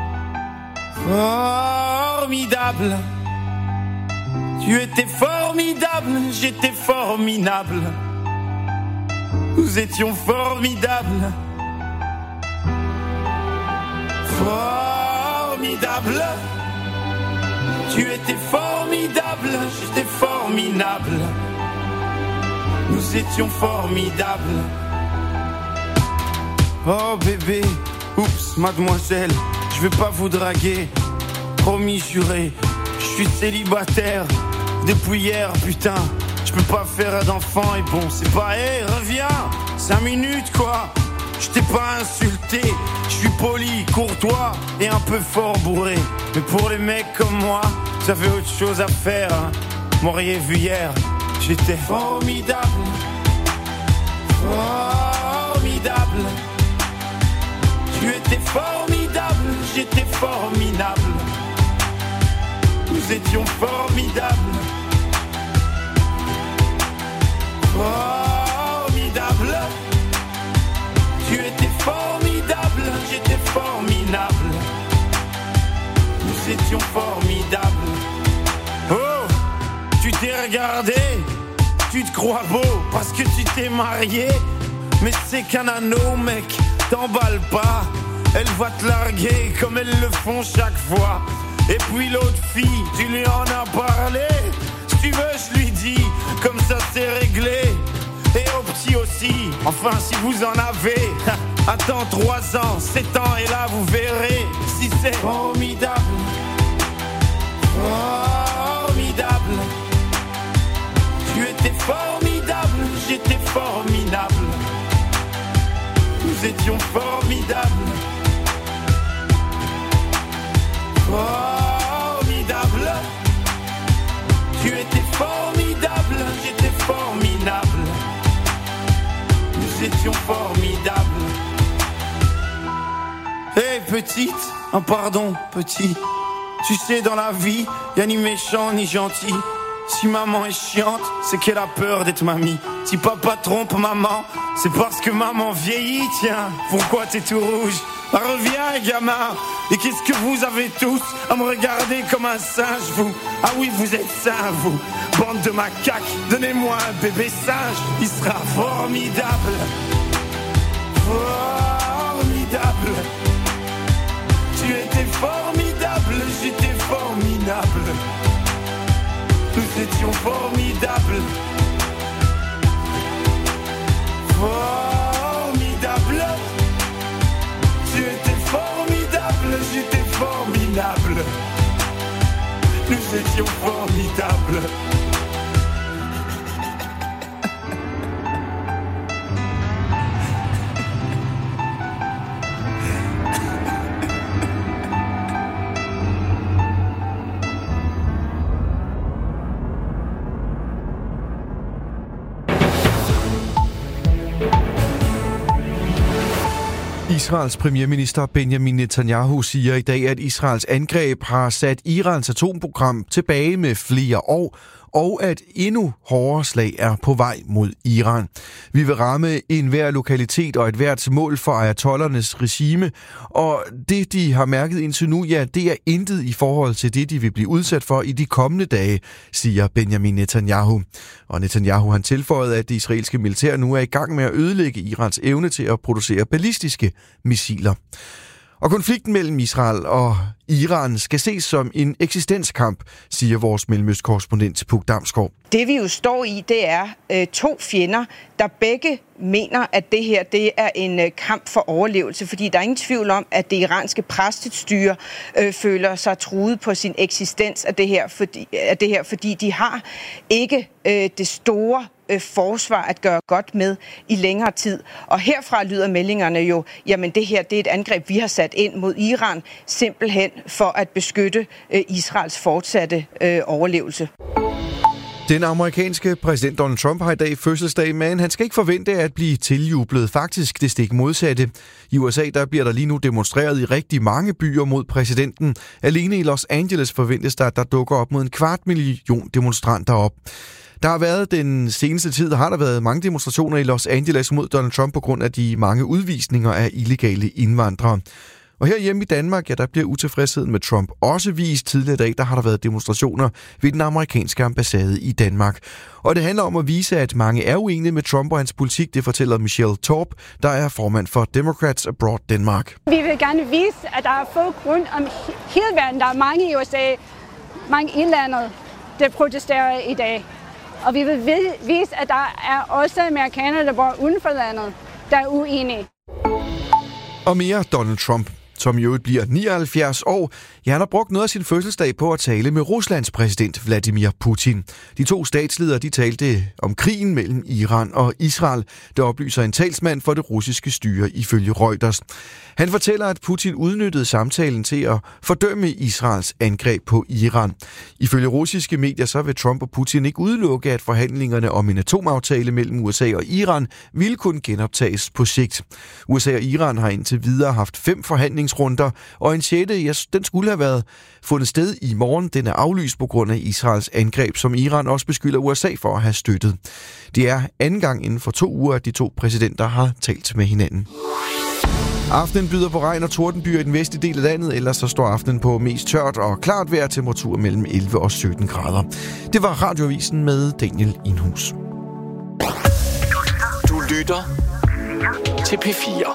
formidable. Tu étais formidable, j'étais formidable. Nous étions formidables. Formidable. Tu étais formidable, j'étais formidable. Nous étions formidables. Oh bébé, oups, mademoiselle, je vais pas vous draguer. Promis, juré, je suis célibataire depuis hier, putain. Je peux pas faire d'enfant et bon, c'est pas, hé, reviens, 5 minutes quoi. Je t'ai pas insulté, je suis poli, courtois et un peu fort bourré. Mais pour les mecs comme moi, vous avez autre chose à faire, hein. M'auriez vu hier, j'étais formidable. Formidable. Tu étais formidable, j'étais formidable. Nous étions formidables. Formidable. Tu étais formidable, j'étais formidable. Nous étions formidables. Oh, tu t'es regardé, tu te crois beau parce que tu t'es marié. Mais c'est qu'un anneau, mec, t'emballe pas. Elle va te larguer comme elles le font chaque fois. Et puis l'autre fille, tu lui en as parlé. Si tu veux, je lui dis, comme ça c'est réglé. Et au petit aussi, enfin si vous en avez. Attends 3 ans, 7 ans et là vous verrez si c'est formidable. Formidable. Tu étais formidable, j'étais formidable. Nous étions formidables. Formidable. Tu étais formidable, j'étais formidable. Nous étions formidables. Hey petite, oh pardon petit. Tu sais dans la vie, y'a ni méchant ni gentil. Si maman est chiante, c'est qu'elle a peur d'être mamie. Si papa trompe maman, c'est parce que maman vieillit, tiens. Pourquoi t'es tout rouge? Bah, reviens, gamin. Et qu'est-ce que vous avez tous à me regarder comme un singe, vous? Ah oui, vous êtes sains, vous. Bande de macaques, donnez-moi un bébé singe. Il sera formidable. Formidable. Tu étais formidable, j'étais formidable. Nous étions formidables. Formidable. Tu étais formidable, j'étais formidable. Nous étions formidables. Israels premierminister Benjamin Netanyahu siger i dag, at Israels angreb har sat Irans atomprogram tilbage med flere år, og at endnu hårdere slag er på vej mod Iran. Vi vil ramme enhver lokalitet og et hvert mål for ayatollernes regime, og det, de har mærket indtil nu, ja, det er intet i forhold til det, de vil blive udsat for i de kommende dage, siger Benjamin Netanyahu. Og Netanyahu han tilføjede, at det israelske militær nu er i gang med at ødelægge Irans evne til at producere ballistiske missiler. Og konflikten mellem Israel og Iran skal ses som en eksistenskamp, siger vores mellemøstkorrespondent Puk Damsgaard. Det vi jo står i, det er 2 fjender, der begge mener, at det her det er en kamp for overlevelse, fordi der er ingen tvivl om, at det iranske præstestyre føler sig truet på sin eksistens af det her, fordi de har ikke det store forsvar at gøre godt med i længere tid. Og herfra lyder meldingerne jo, jamen det her det er et angreb, vi har sat ind mod Iran, simpelthen for at beskytte Israels fortsatte overlevelse. Den amerikanske præsident Donald Trump har i dag fødselsdag, men han skal ikke forvente at blive tiljublet. Faktisk det stik modsatte. I USA der bliver der lige nu demonstreret i rigtig mange byer mod præsidenten. Alene i Los Angeles forventes der, at der dukker op mod 250.000 demonstranter op. Der har været den seneste tid, har der været mange demonstrationer i Los Angeles mod Donald Trump på grund af de mange udvisninger af illegale indvandrere. Og herhjemme i Danmark, ja, der bliver utilfredsheden med Trump også vist. Tidligere i dag, der har der været demonstrationer ved den amerikanske ambassade i Danmark. Og det handler om at vise, at mange er uenige med Trump og hans politik, det fortæller Michelle Torp, der er formand for Democrats Abroad Denmark. Vi vil gerne vise, at der er folk rundt om hele verden. Der er mange i USA, mange i landet, der protesterer i dag. Og vi vil vise, at der er også amerikanere, der bor uden for landet, der er uenige. Og mere Donald Trump, som i øvrigt bliver 79 år. Ja, han har brugt noget af sin fødselsdag på at tale med Ruslands præsident Vladimir Putin. De to statsledere de talte om krigen mellem Iran og Israel. Det oplyser en talsmand for det russiske styre ifølge Reuters. Han fortæller, at Putin udnyttede samtalen til at fordømme Israels angreb på Iran. Ifølge russiske medier så vil Trump og Putin ikke udelukke, at forhandlingerne om en atomaftale mellem USA og Iran ville kunne genoptages på sigt. USA og Iran har indtil videre haft 5 forhandlingsrunder, og en 6. Den skulle have været fundet sted i morgen. Den er aflyst på grund af Israels angreb, som Iran også beskylder USA for at have støttet. Det er anden gang inden for 2 uger, at de to præsidenter har talt med hinanden. Aftenen byder på regn og tordenbyer i den vestlige del af landet, ellers så står aftenen på mest tørt og klart vejr, temperatur mellem 11 og 17 grader. Det var Radioavisen med Daniel Inhus. Du lytter til P4.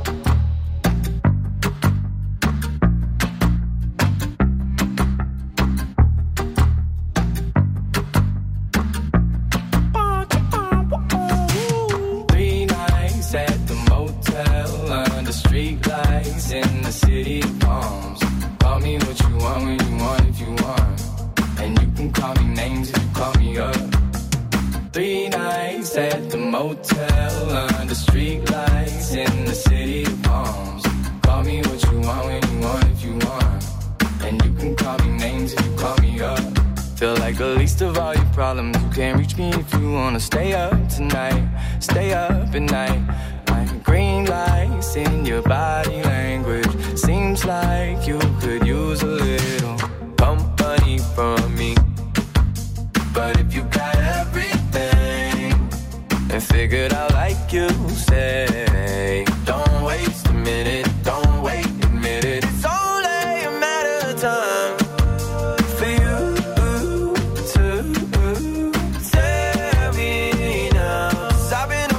In the city of palms. Call me what you want when you want if you want. And you can call me names if you call me up. 3 nights at the motel under street lights in the city of palms. Call me what you want when you want if you want. And you can call me names if you call me up. Feel like the least of all your problems. You can't reach me if you wanna stay up tonight. Stay up at night. Green lights in your body language. Seems like you could use a little company from me. But if you got everything and figured out like you say, don't waste a minute, don't wait a minute. It's only a matter of time for you to tell me now. 'Cause I've been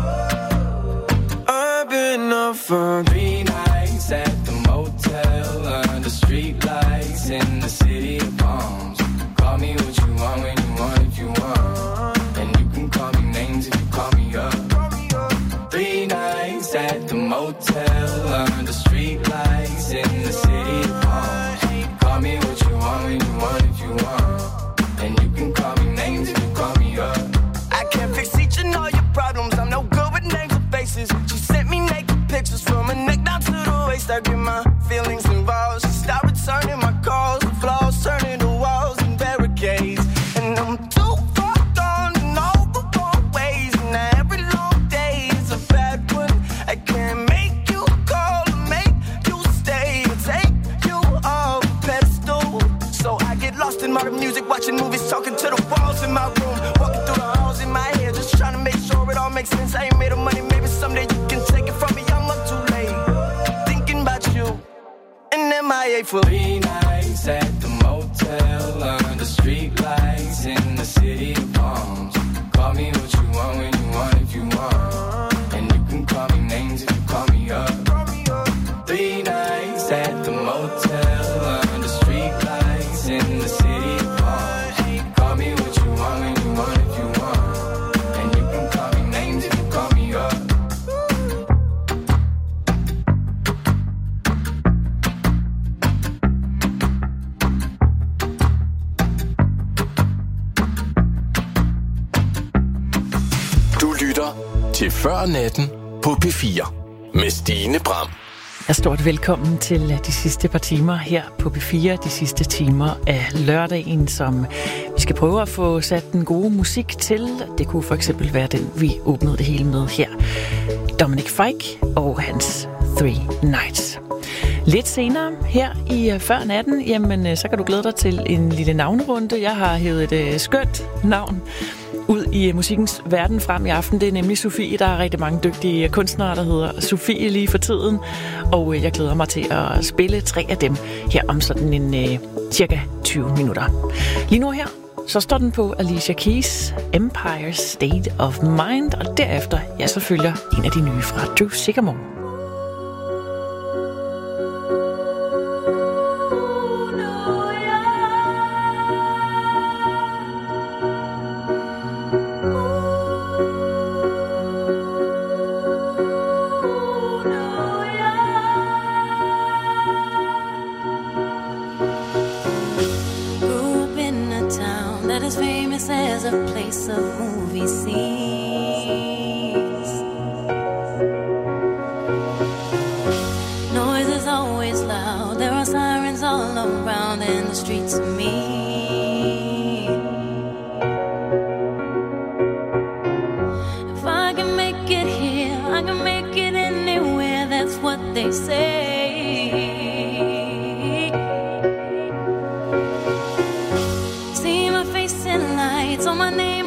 for 3 nights at the motel under street lights in the city of palms. Call me what you want when you want if you want. And you can call me names if you call me up. 3 nights at the motel under street lights in the city of palms. Call me what you want when you want if you want. And you can call me names if you call me up. I can't fix each and all your problems. I'm no good with names and faces. She sent me naked pictures from her neck down to the waist. I get my feelings involved. She stopped returning my calls. The flaws turning to walls and barricades. And I'm too far gone in all the wrong ways. And every long day is a bad one. I can't make you call or make you stay or take you off a pedestal. So I get lost in modern music, watching movies, talking to the walls in my room, walking through the halls in my head, just trying to make sure it all makes sense. I ain't made of money, maybe someday you can take it from me. I'm up too late, thinking about you. And MIA for 3 nights at the motel under street lights in the city of palms. Call me what you want when you want if you want. And you can call me names if you call me up. 3 nights at the motel under street lights in the city of palms. Call me what you want when you want if you want. And you can call me names if you call me up. Før natten på P4 med Stine Bram. Stort velkommen til de sidste par timer her på P4. De sidste timer af lørdagen, som vi skal prøve at få sat den gode musik til. Det kunne for eksempel være den, vi åbnede det hele med her. Dominic Fike og hans 3 Nights. Lidt senere her i Før natten, jamen så kan du glæde dig til en lille navnerunde. Jeg har hævet et skønt navn ud i musikkens verden frem i aften. Det er nemlig Sofie. Der er rigtig mange dygtige kunstnere, der hedder Sofie lige for tiden. Og jeg glæder mig til at spille 3 af dem her om sådan en cirka 20 minutter. Lige nu her, så står den på Alicia Keys' Empire State of Mind. Og derefter, ja, så følger en af de nye fra Drew Sycamore. As a place of movie scenes. Noise is always loud. There are sirens all around, and the streets are mean. If I can make it here, I can make it anywhere. That's what they say. On my name